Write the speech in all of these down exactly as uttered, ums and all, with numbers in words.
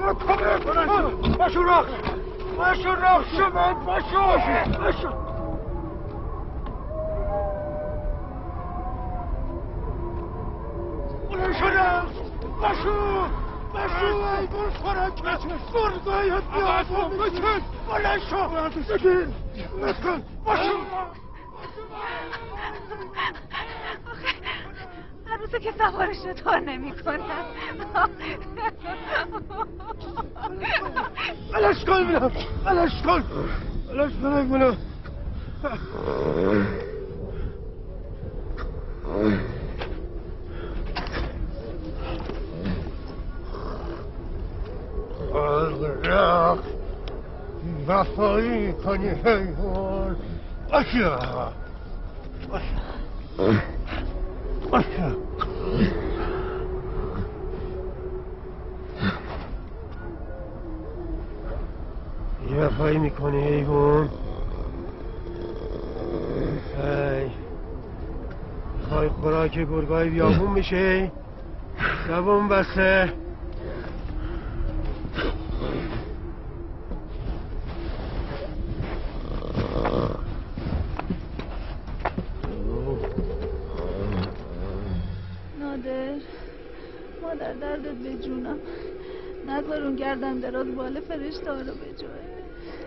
باشو رخ باشو رخ شما باشو باشو بلند شدم باشو باشو ای بر خوراک برگاید بیاد بکن بلند شو بکن بکن باشو هر روزه که سوارش رو تار نمی کنم بلش کن بلم بلش کن بلش بلک بلم آه وفایی میکنی حیوان باشه باشه باشه یه وفایی میکنی حیوان هی میخوای خوراک گرگای بیابون میشه زبون بسته مادر دردت به جونم نذار اون گردن دراز بال فرشته ها رو به جای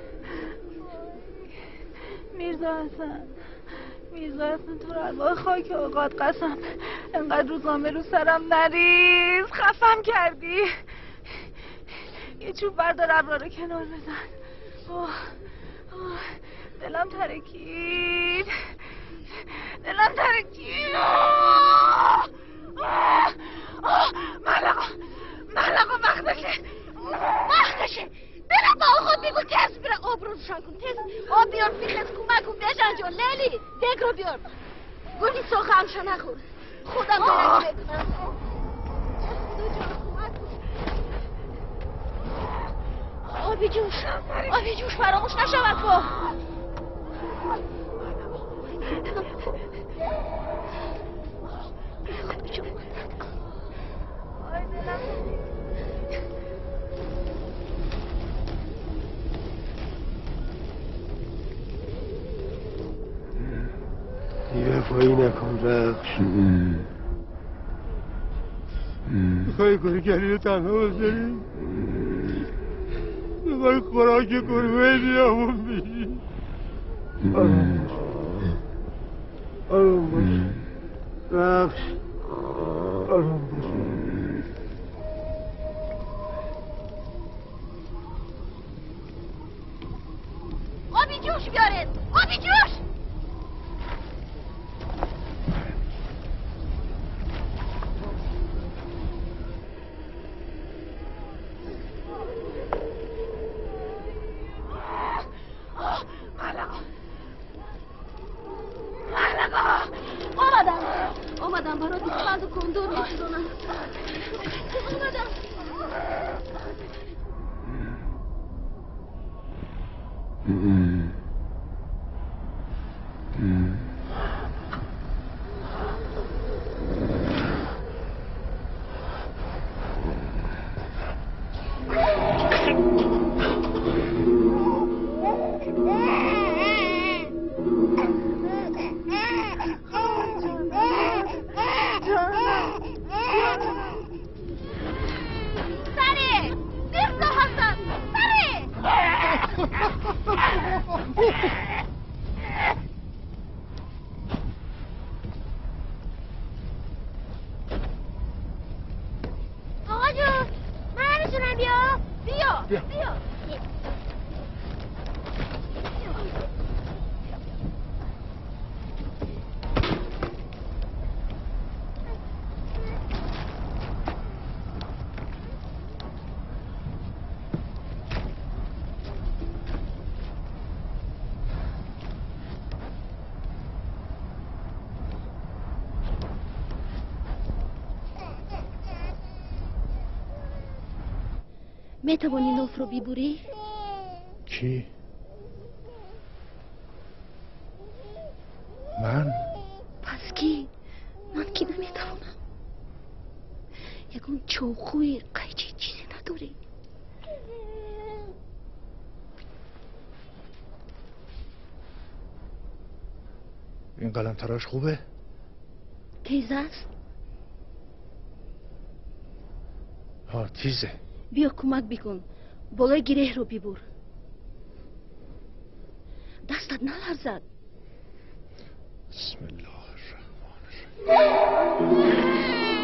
میرزا حسن میرزا حسن تو رو ارواح خاک اوقات قسم انقدر روزنامه رو سرم نریز خفم کردی یه چوب بردار ابرا رو کنار بزن اوه اوه دلم ترکید دلم ترکید آه آه آه ملقا ملقا وقتشه وقتشه دلم با خود بگو تز بره آب رو روشن کن تز آب بیار بیخز کمک کن بشن جان لیلی دگ رو بیار گلی ساخه همشا نخور خودم درک بکنم آبی جوش آبی جوش فراموش نشود با یه وفایی نکن رخش میخوای گرگلی رو تنها بذاری میخوای خوراک گربه بیامون بشی آروم باش آروم باش رخش آروم باش آبی جوش بیارید آبی جوش اومدم برات مغز و کندور می‌کنم اومدم آقا جون من میتونم بیا بیا بیا بیا میتوانی نوف رو بیبوری؟ کی؟ من؟ پس کی؟ من کی نمیتوانم یکون چوخوی قیچی چیزی نداری این قلم تراش خوبه؟ تیزه است؟ ها تیزه. بیا کمک بکن بالای گره رو ببر. دستت نلرزد. بسم الله الرحمن الرحیم.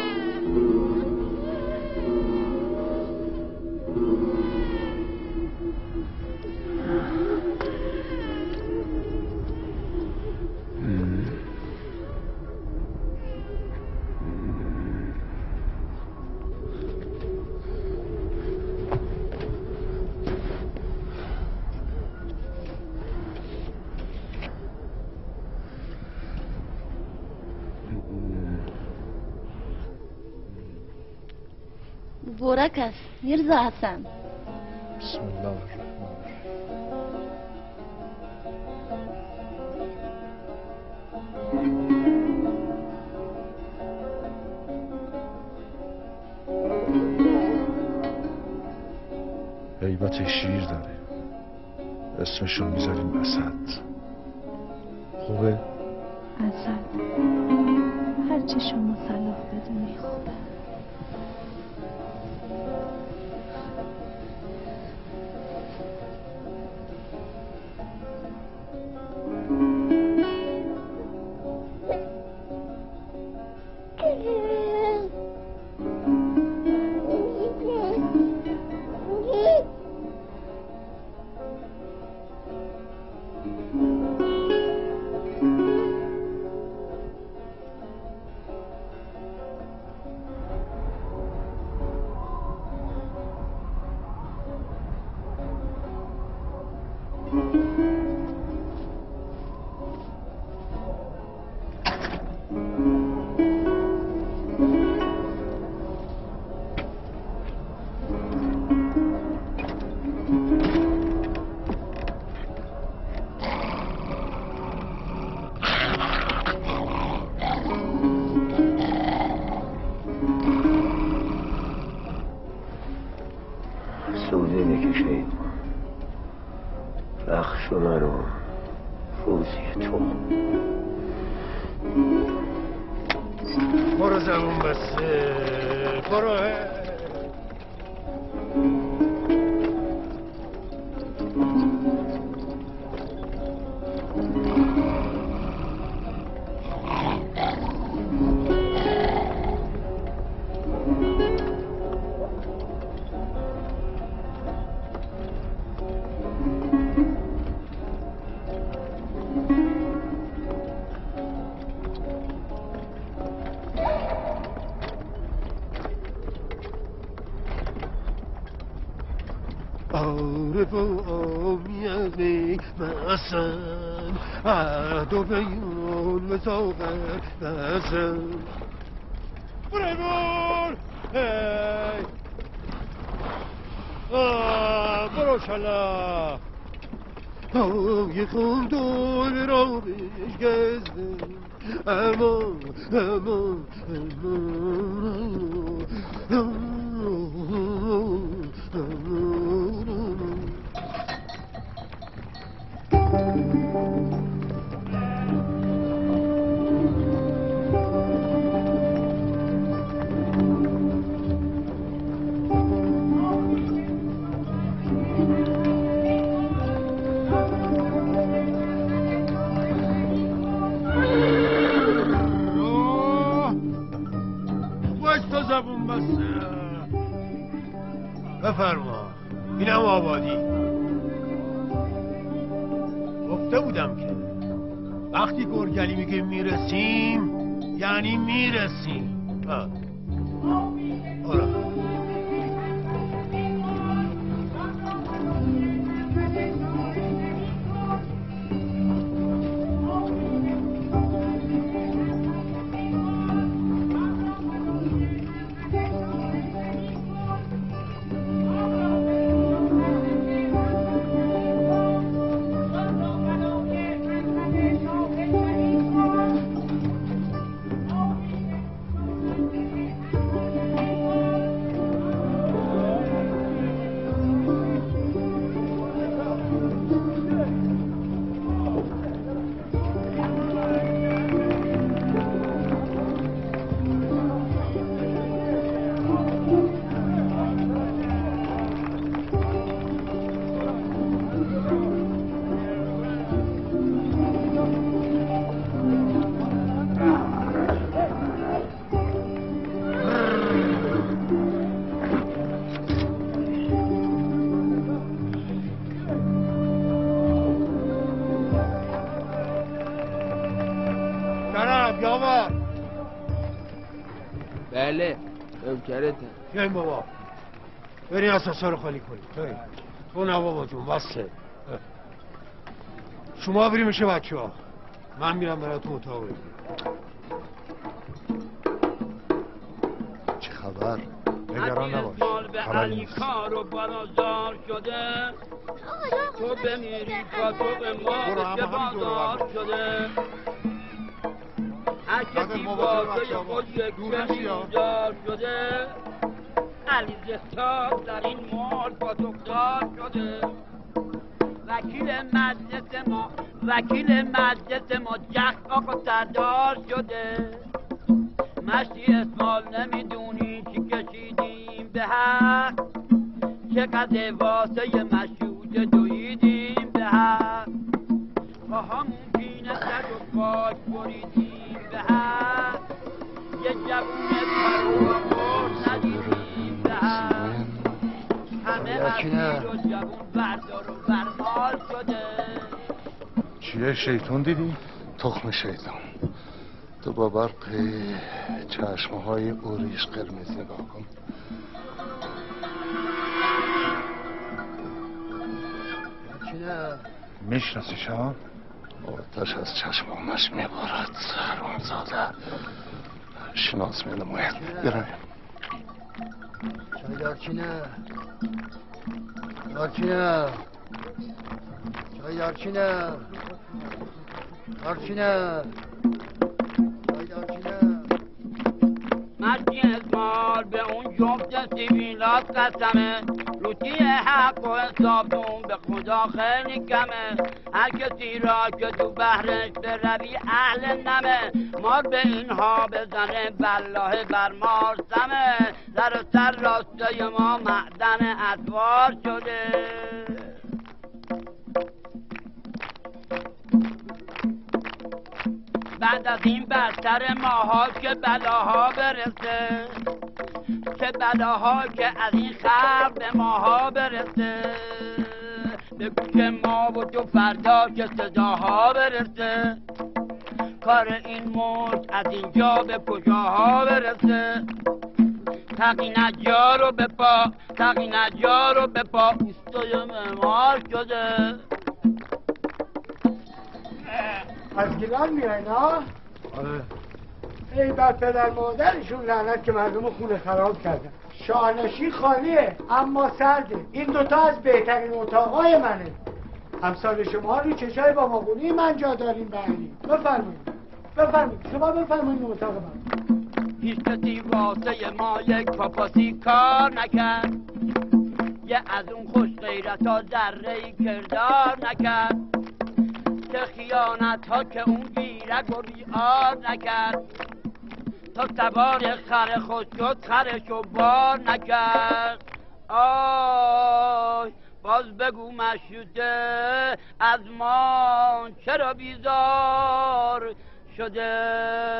مبارک است میرزا حسن. بسم الله الرحمن الرحیم. هیبت شیر داره. اسمشو میذاریم اسد. خوبه؟ اسد هرچی شما صلاح بدونی خوبه. سوده بکشید رخش منو روزی تو. برو زبون بسته برو. عارف و آمیزی مسن عد و بیون و ساغر مسن بریمون هی برو شلا آی خوندون را بیش گزده اما اما اما زبون بسته بفرما. اینم آبادی. گفته بودم که وقتی گرگلی میگه میرسیم یعنی میرسیم. آره بله نوکرته. بیاین بابا برین اساسا رو خالی کنید. توی تو نه بابا جون بسته. شما بریم میشه بچه ها، من میرم براتون اتاق بگیرم. چه خبر؟ نگران نباش خبری نیست. کارو بازار شده تو بمیری پاتوق ما به بازار شده هر کسی بازه خود یک بمیدار شده علیزه در این مال پاتوقدار شده. وکیل مجلس ما وکیل مجلس ما جخ آقا سردار شده. مشتی اسمال نمیدونی چی کشیدیم به حق چقدر واسه مشهود دویدیم به حق با همون پینه سر و پاک بریدیم به حق یه جوون پرو ندیدیم به حق همه اسیر و جوون بردار و برمال شده. چیه شیطون دیدی؟ تخم شیطان. تو با برق چشمه های اوریش قرمز نگاه کن. میشناسیش ها؟ آتش از چشمانش میبارد حرامزاده. شناس می‌نماید. برم چای دارچینه دارچینه چای دارچینه دارچینه چای دارچینه. مردی اسمال به اون جفت سیویلات قسمه روتی حق و حسابتون به خدا خیلی کمه. هر کسی را که تو بحرش بروی اهل نمه مار به اینها بزنه بالله بر مار سمه. در و سر راسته ما معدن ادوار شده. بعد از این بستر ماها که بلاها برسه که بلاها که از این خلق به ماها برسه بگو که ما و تو فردا که صداها برسه کار این ملک از اینجا به کجاها برسه. تقی نجار رو به پا تقی نجار رو به پا اوستای معمار شده. از گیلان میاین ها؟ آره. ای بر پدر مادرشون لعنت که مردم خونه خراب کردن. شانشی خالیه اما سرده. این دوتا از بهترین اتاقای منه. همسال شما رو چشای با ماغونی من جا داریم بریم. بفرمایید بفرمایید شما بفرمایید اتاق من. هیچ کسی واسه ما یک پاپاسی کار نکرد یه از اون خوش غیرت ها ذره کردار نکرد که خیانت ها که اون گیرک و بیار نکرد تا سوار خر خود شد خرشو بار نکرد. آی باز بگو مشروطه از ما چرا بیزار شده.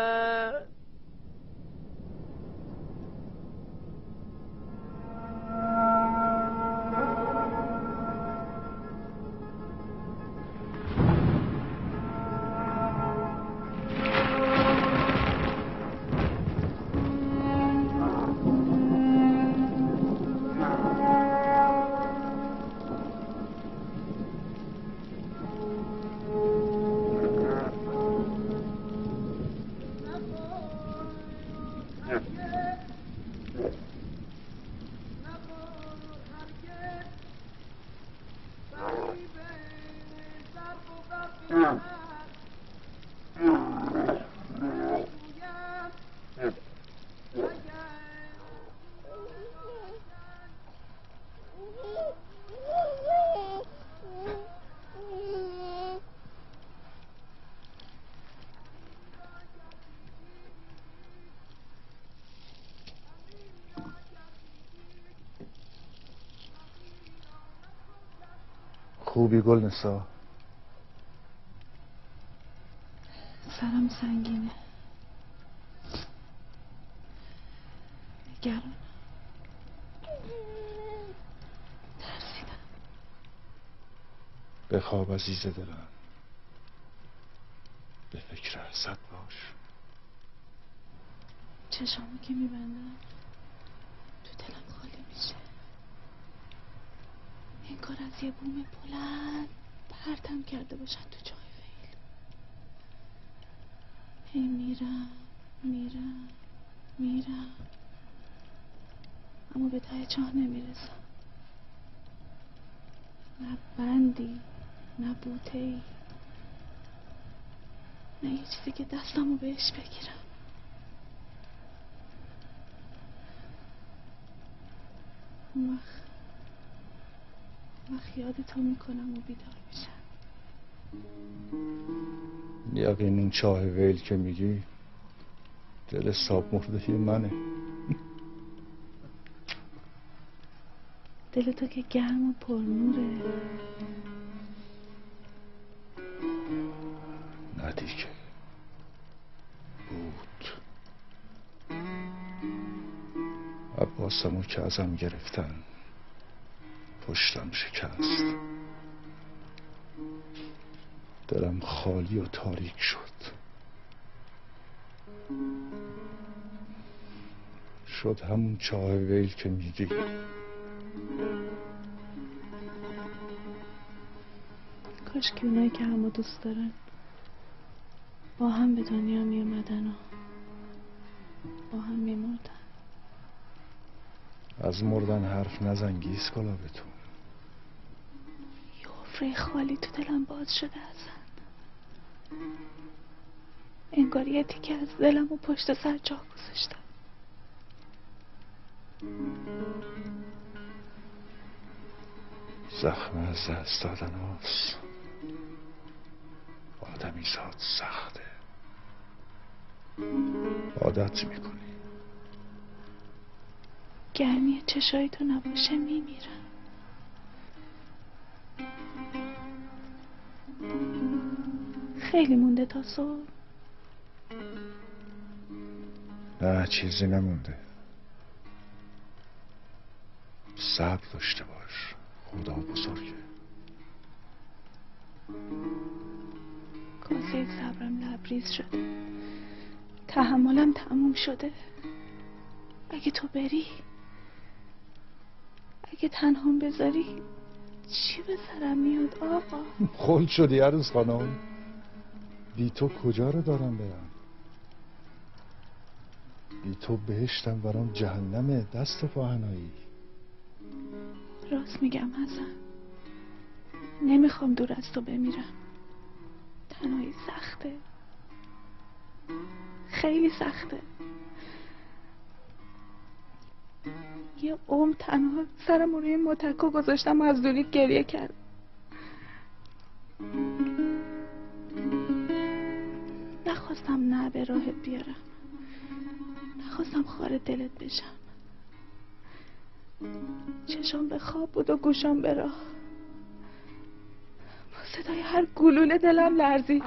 خوبی گل نسا؟ سرم سنگینه نگران ترسیدم. بخواب عزیز دلم، به فکر حسد باش. چشامو که میبندم تو دلم خالی میشه. انگار از یه بوم بلند پرتم کرده باشن تو جای ویل. هی میرم میرم میرم اما به ته چاه نمیرسم. نه بندی نه بوته‌ای، نه یه چیزی که دستمو بهش بگیرم. اون وقت وقت یادتو میکنم و بیدار میشم. یقین اون چاه ویل که میگی دل ساب مرده منه. دل تو که گرم و پرنوره. نه دیگه بود. عباسمو که ازم گرفتن پشتم شکست. دلم خالی و تاریک شد. شد همون چاه ویل که میگی. کاش که اونایی که همو دوست دارن با هم به دنیا می اومدن و با هم می مردن. از مردن حرف نزن گیس گلابتون. یه حفره خالی تو دلم باز شده ازن. انگار یه تیکه از دلم و پشت سر جا گذاشتم. زخم از دست دادن هاست. آدمی زاد سخته. عادت میکنی. گرمی چشای تو نباشه میمیرم. خیلی مونده تا صبح؟ نه چیزی نمونده. صبر داشته باش. خدا بزرگه. کاسه صبرم لبریز شده. تحملم تموم شده. اگه تو بری، اگه تنهام بذاری، چی به سرم میاد آقا؟ خل شدی عروس خانم. بی تو کجا رو دارم برم؟ بی تو بهشتم برام جهنمه. دست پاهنایی. راست میگم حسن. نمیخوام دور از تو بمیرم. تنهایی سخته. خیلی سخته. یه عمر تنها سرم روی متکا گذاشتم و از دوری گریه کردم. نخواستم نه به راهت بیارم. نخواستم خار دلت بشم. چشام به خواب بود و گوشام به راه. با صدای هر گلوله دلم لرزید.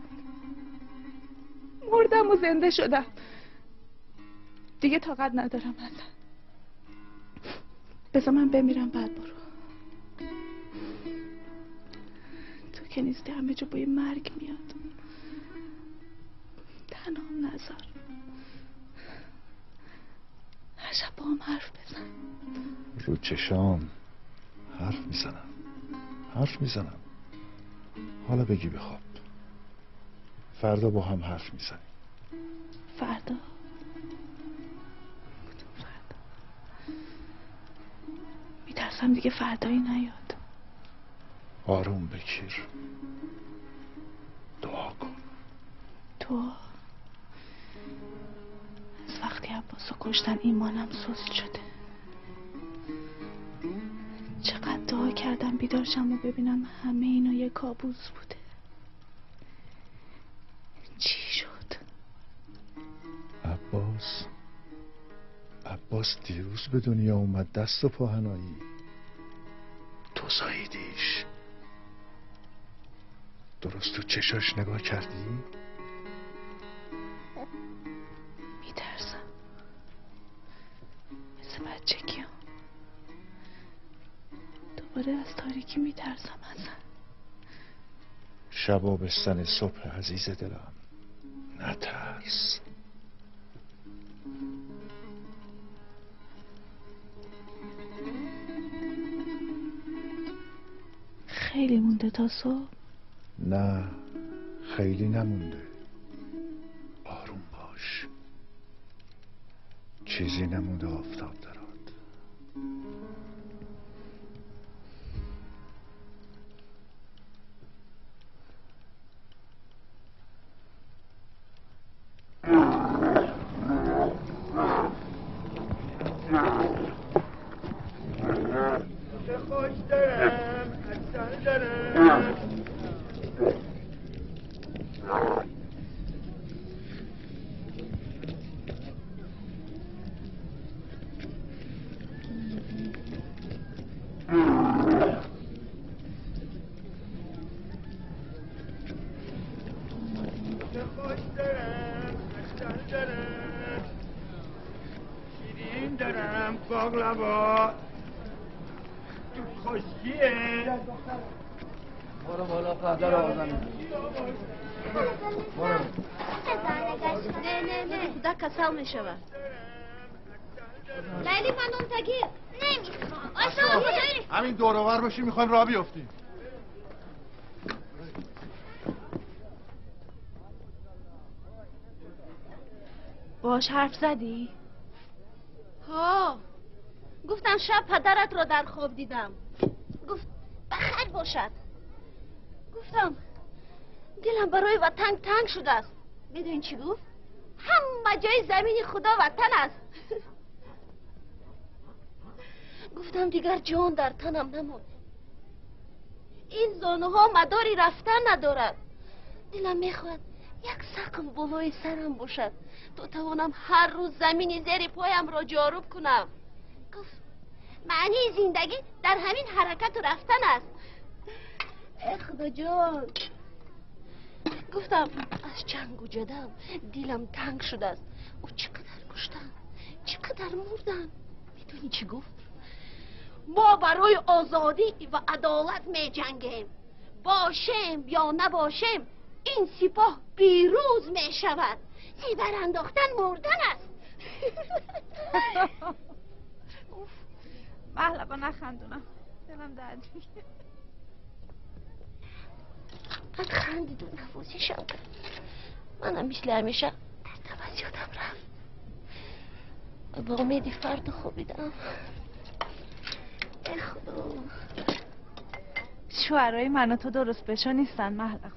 مردم و زنده شدم. دیگه طاقت ندارم حسن. بذار من بمیرم بعد برو. تو که نیستی همه جا بوی مرگ میاد. تنهام نذار. هر شب با هم حرف بزن. رو چشام حرف میزنم. حرف میزنم. حالا بگی بخواب. فردا با هم حرف میزنیم. فردا؟ کدوم فردا؟ میترسم دیگه فردایی نیاد. آروم بگیر. دعا کن. دعا؟ از وقتی عباسو کشتن ایمانم سست شده. چقدر دعا کردم بیدار شم و ببینم همه اینا یه کابوس بوده. چی شد؟ عباس عباس دیروز به دنیا اومد. دست و پاهنایی. تو زاییدیش. درست تو چشاش نگاه کردی؟ میترسم. مثل بچگی هم. دوباره از تاریکی میترسم حسن. شب بستن صبح عزیز دلم. نترس. خیلی مونده تا صبح؟ نه خیلی نمونده. آروم باش، چیزی نمونده آفتاب درات. خوش دارم اصلا دارم خوش دارم اصلا دارم شیرین دارم باقلوا خوشیه برو بالا قدر آزنه برو نه نه نه خدا کسل می شود. لیلی من اون تگیر نمیخوام. آسان همین دوروبر باشی میخوایم راه بیافتیم. باش حرف زدی؟ ها گفتم شب پدرت را در خواب دیدم. گفت بخیر باشد. گفتم دلم برای وطن تنگ شده است. میدونین چی گفت؟ همه جای زمین خدا وطن است. گفتم دیگر جان در تنم نمون. این زانو ها مداری رفتن ندارد. دلم میخواد یک سقم بالای سرم باشد تا توانم هر روز زمین زیر پایم را جارب کنم. گفت معنی زندگی در همین حرکت و رفتن است. ای خدا جان. گفتم از جنگ و جدل دلم تنگ شده است. او چقدر کشتن چقدر مردن. میدونی چی گفت؟ ما برای آزادی و عدالت می جنگیم. باشیم یا نباشیم این سپاه پیروز می شود. زیبر انداختن مردن است. محلقا نخندونم دلم درد میگه. من خندید و نوازیشم کرد. منم مثل همیشه دستم از یادم رفت و با امیدی فردا خوابیدم. ای خدا. شوهرای من و تو درست بشو نیستن محلقا.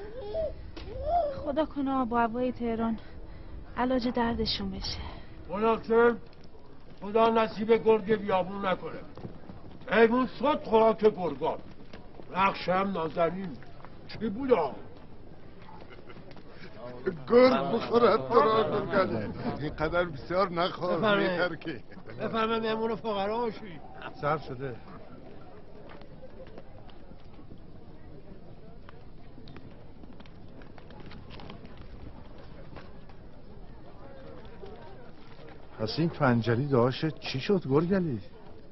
خدا کنه آب و هوای تهران علاج دردشون بشه. خلاصه خدا نصیب گرگ بیابون نکنه. حیوان صد خوراک گرگان. رخشم نازنین چی بود آقا؟ گرگ بخورد تو را گرگنه. اینقدر بسیار نخور میترکی. بفرمه مهمون فقرا باشی. سر شده. پس این پنجلی داشت چی شد گرگلی؟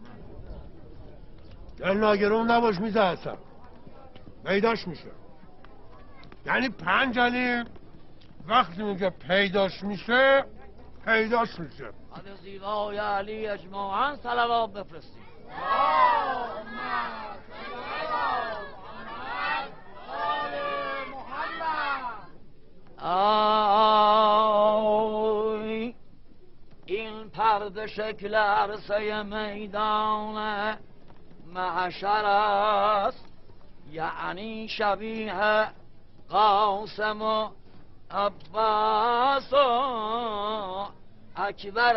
دل ناگرون نباش میزه هستم پیداش میشه. یعنی پنجلی وقتی میگه پیداش میشه پیداش میشه. از زیبای علی اجماعاً صلوات بفرستیم. آی این پرده شکل عرصه میدان محشر است، یعنی شبیه قاسم و عباس و اکبر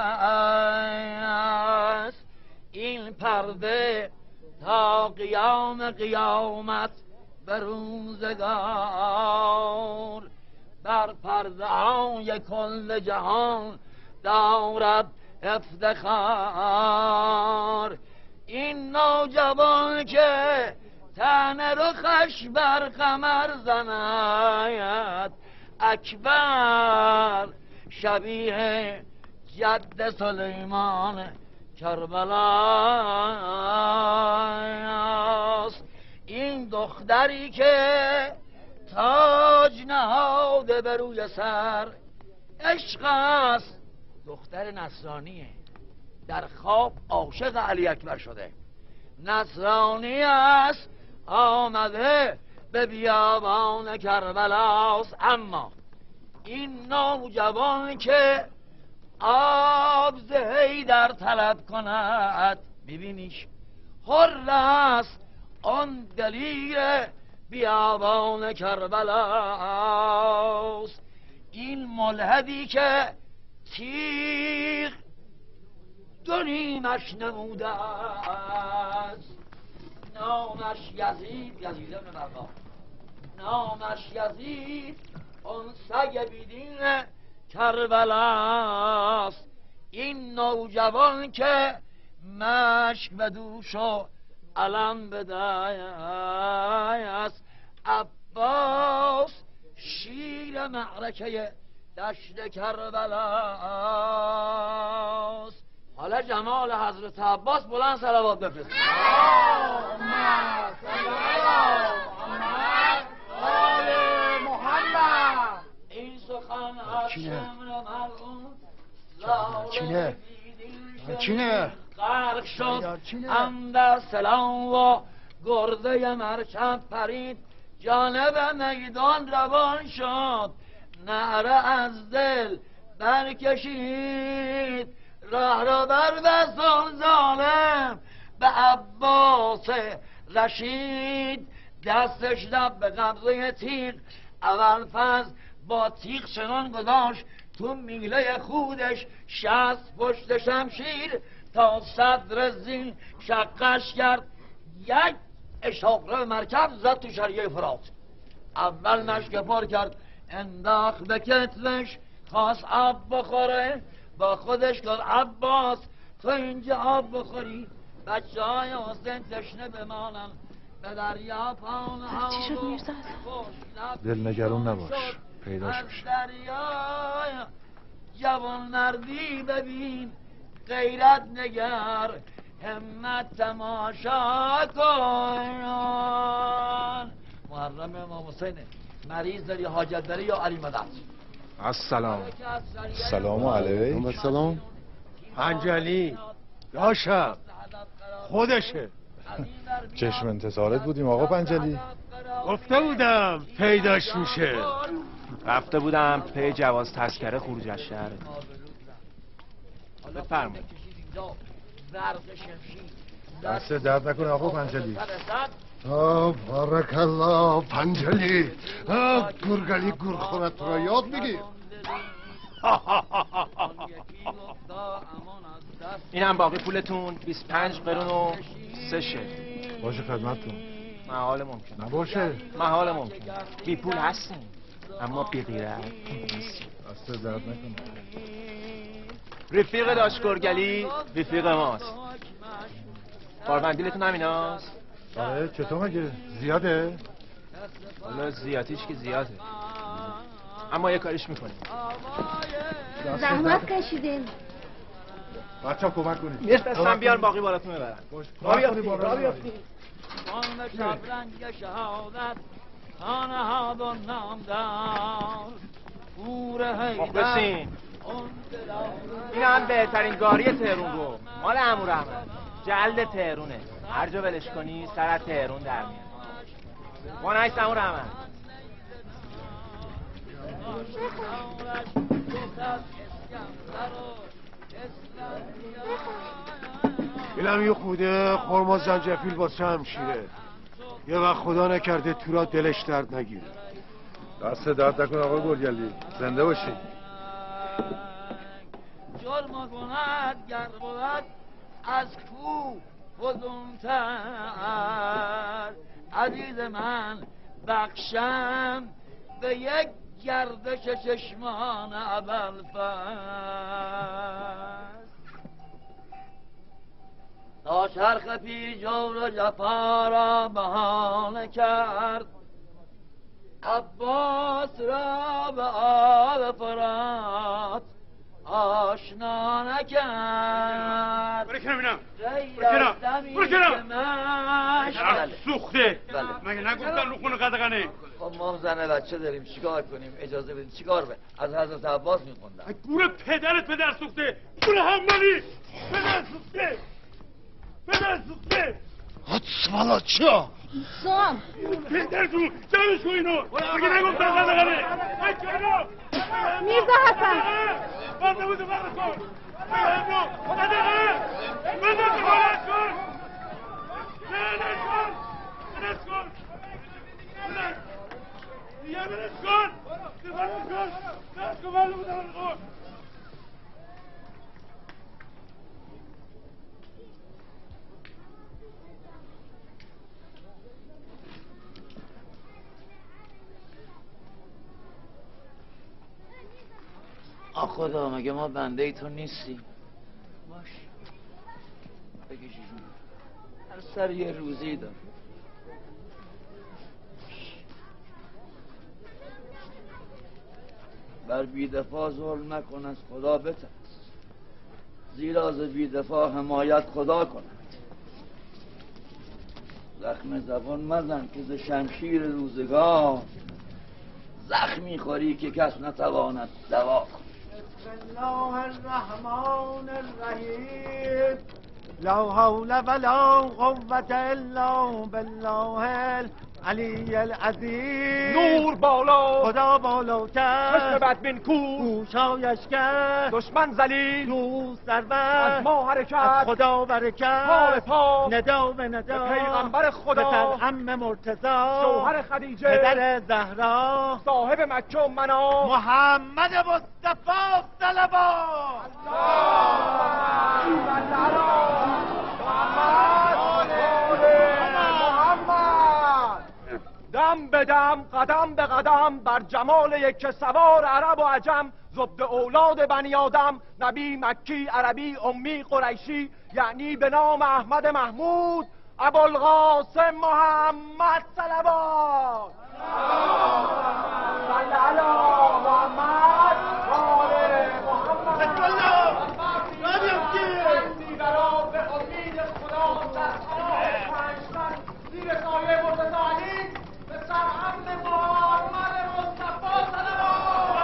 است. این پرده تا قیام قیامت به روزگار بر پرده های کل جهان دارد افتخار. این نوجوان که تن رخش بر قمر زند اکبر، شبیه جد سلیمان کربلاست. این دختری که تاج نهاده به روی سر عشق است، دختر نصرانیه، در خواب عاشق علی اکبر شده. نصرانی است آمده به بیابان کربلاست، اما این نوجوان که آب ز حیدر طلب کند، ببینیش حر است آن دلیر بیابان کربلاست. این ملحدی که تیغ دو نیمش نموده است، نامش یزید، یزید ابن برقا، نامش یزید اون سگ بیدین کربلاست. این نوجوان که مشک به دوش و علم بده است، عباس شیر معرکه دشت کربلاست. حالا جمال حضرت عباس بلند صلوات بفرست. محمد این سخن از شمر مرغون چینه چینه غرق شد اندر سلام و گرده مرچند پرید، جانب میدان روان شد، نعره از دل برکشید، راه را بر بستان ظالم به عباس رشید، دستش لب به قبضه تیغ، اول فز با تیغ چنان گذاشت تو میله خودش، شست پشت شمشیر تا صدر زین شقش کرد، یک اشاقه مرکب زد تو شریعه فرات. اول مشک پر کرد انداخت به کتفش، خواست آب بخوره، با خودش گفت عباس تو اینجا آب بخوری، بچه های حسین تشنه بمانن، به دریا پان ها چی شد میرزاد؟ دل نگران نباش، پیداش میشه. دریای جوان مردی ببین، غیرت نگر، همت تماشا کن. محرم امام حسین، مریض داری، حاجت داری یا علی مدد؟ السلام. سلام علیکم. سلام. پنجلی داشتم خودشه. چشم انتظارت بودیم آقا پنجلی. گفته بودم پیداش میشه. رفته بودم پی جواز تذکره خروج از شهر. بفرمایید. دست درد نکنه آقا پنجلی. آه بارک الله پنجلی. آه گرگلی گرخونت را یاد میگی. اینم باقی پولتون، بیست و پنج قرون و سه شل. باشه خدمتتون. محال ممکن نباشه. محال ممکن. بی پول هستیم اما بی غیرت نیستیم. دست درد نکنه. رفیق داش گرگلی رفیق ماست. کاربندیلتون همیناست؟ آره چطور مگه؟ زیاده؟ حالا زیادیش که زیاده، اما یه کاریش میکنیم. زحمت کشیدین. بچه ها کمک کنید. میرسن بیان باقی بالاتون ببرن. را بیافتی را بیافتی. آن شبرنگ شهادت خانه ها با نام دار پور حیدر. مخلصین این هم بهترین گاری تهرون رو مال عمو رحمت، جلد تهرونه، هر جا ولش کنی سر تهرون در میاد. ما نیست عمو رحمت. اینم یه خوده خورما زنجفیل واسه همشیره، یه وقت خدا نکرده تو را دلش درد نگیره. دست درد نکنه آقا گرگلی، زنده باشی. جرم کند گر بود از کو فزونتر، عزیز من بخشم به یک گردش چشمان ابوالفضل. تا چرخ پیر جور و جفا را بهانه کرد، عباس را به آب فرات آشنا نکرد. برو کنم اینم برو کنم سوخته. بله. مگه نگفتن رو خونه قدغنه؟ خب ما زن بچه داریم چیکار کنیم؟ اجازه بدید چیکار به از حضرت عباس میخوندم. گور پدرت پدر سوخته، گور حمالی پدر سوخته، پدر سوخته. والا چیا؟ سام پدرتون جمعش کن اینو بگه نگفتن قدقله بچه اینو میرزا حسن بازه بوده بغل کن اینو قدقله بزن که بلد کن نه نش کن نش کن بلد دیگه بلد کن بلد کن نش کن بلد بوده بلد کن آ خدا مگه ما بنده ای تو نیستیم باش بکشی جون هر سر یه روزی دار بر بیدفاع ظلم نکن از خدا بترس زیرا از بیدفاع حمایت خدا کند زخم زبان مزن که ز شمشیر روزگار زخمی خوری که کس نتواند دوا کند بسم الله الرحمن الرحیم لا حول ولا قوة الا بالله العلی العظیم نور بالا خدا بالاتر چشم بدبین کو گوشایش کرد دشمن ذلیل دوست از سرور ما حرکت از خدا برکت پا پا ندا به ندا به پیغمبر خدا به عم مرتضی شوهر خدیجه پدر زهرا صاحب مکه و منا محمد مصطفی صلوات دم به دم قدم به قدم بر جمال یک سوار عرب و عجم ضد اولاد بنی آدم نبی مکی عربی امی قریشی یعنی به نام احمد محمود ابوالقاسم محمد صلوات صلی علی محمد آل محمد بسم الله دیگران به امید خدا در پنجتن زیر سایه متساهلین به سرعم محمد مصطفی صلوات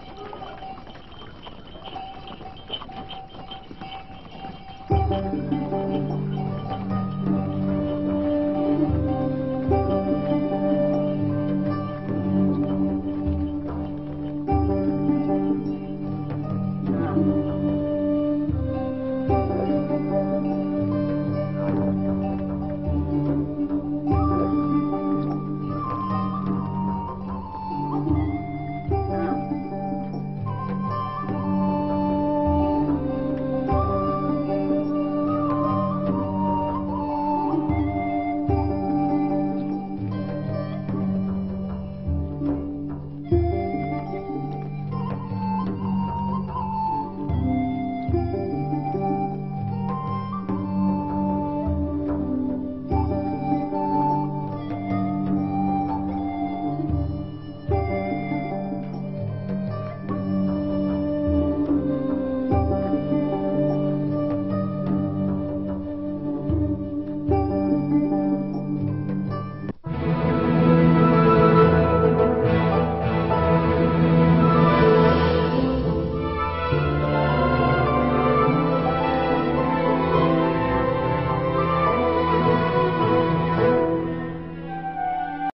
Thank you.